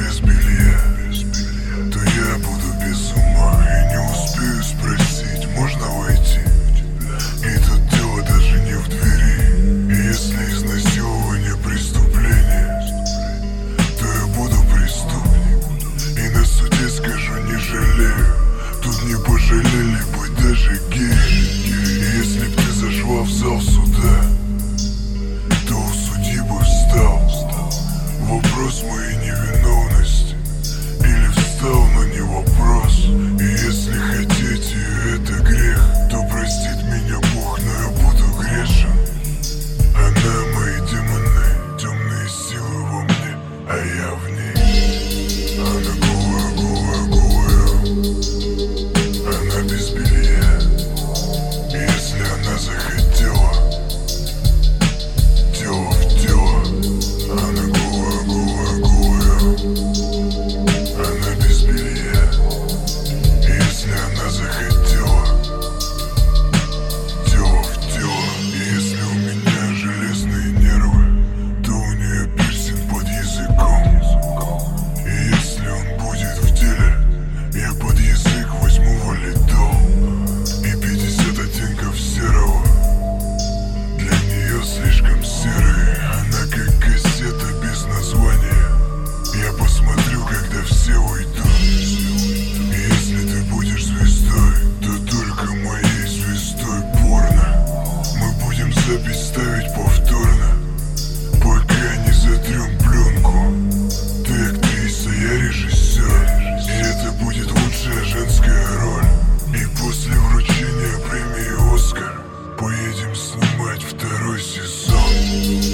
без белья, то я буду без ума и не успею спросить, можно войти? И тут дело даже не в двери. И если изнасилование преступление, то я буду преступник. И на суде скажу, не жалею. Тут не пожалели быть даже геи. И если б ты зашла в зал суда, то у судьи бы встал вопрос моей невиновности. Или встал, но не вопрос. И если хотите, и это грех, то простит меня Бог, но я буду грешен. Она мои демоны, темные силы во мне, а я в ней. Она голая, голая, голая. Она без белья. И если она захотела, тело в тело. Она голая, голая, голая. Она без белья. И если она захотела, тело в тело. И если у меня железные нервы, то у нее пирсинг под языком. И если он будет в деле, я под язык возьму валидол. И 50 оттенков серого для нее слишком серые. Она как кассета без названия. Я посмотрю, когда все уйдут. И если ты будешь звездой, то только моей звездой порно. Мы будем запись ставить повторно, пока не затрем пленку. Ты актриса, я режиссер. И это будет лучшая женская роль. И после вручения премии «Оскар» поедем снимать второй сезон.